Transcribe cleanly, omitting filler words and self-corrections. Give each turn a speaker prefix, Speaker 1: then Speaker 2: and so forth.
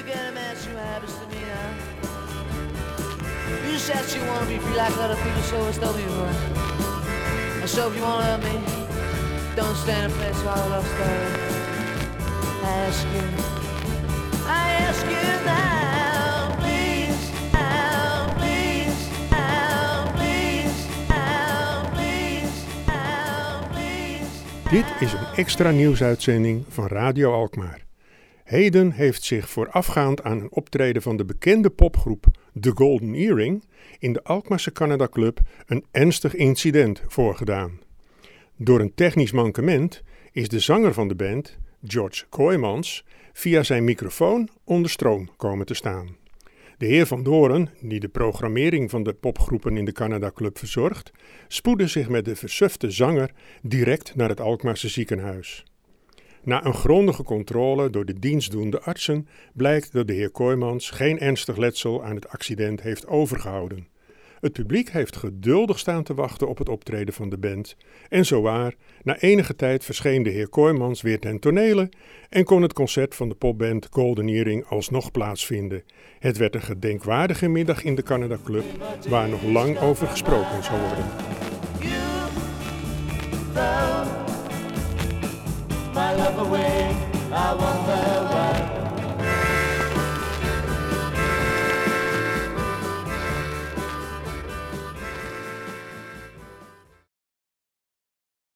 Speaker 1: get a man who happens to me now. You said you want to be free like other people, so it's don't be wrong. And so if you want to help me, don't stand in place while I love story. I ask you now, please, now, please, now, please, now, please, now, please.
Speaker 2: Dit is een extra nieuwsuitzending van Radio Alkmaar. Heden heeft zich voorafgaand aan een optreden van de bekende popgroep The Golden Earring in de Alkmaarse Canada Club een ernstig incident voorgedaan. Door een technisch mankement is de zanger van de band, George Kooijmans, via zijn microfoon onder stroom komen te staan. De heer Van Doren, die de programmering van de popgroepen in de Canada Club verzorgt, spoedde zich met de versufte zanger direct naar het Alkmaarse ziekenhuis. Na een grondige controle door de dienstdoende artsen blijkt dat de heer Kooijmans geen ernstig letsel aan het accident heeft overgehouden. Het publiek heeft geduldig staan te wachten op het optreden van de band en zowaar, na enige tijd verscheen de heer Kooijmans weer ten tonele en kon het concert van de popband Golden Earring alsnog plaatsvinden. Het werd een gedenkwaardige middag in de Canada Club waar nog lang over gesproken zou worden.
Speaker 1: My love away, I wonder why.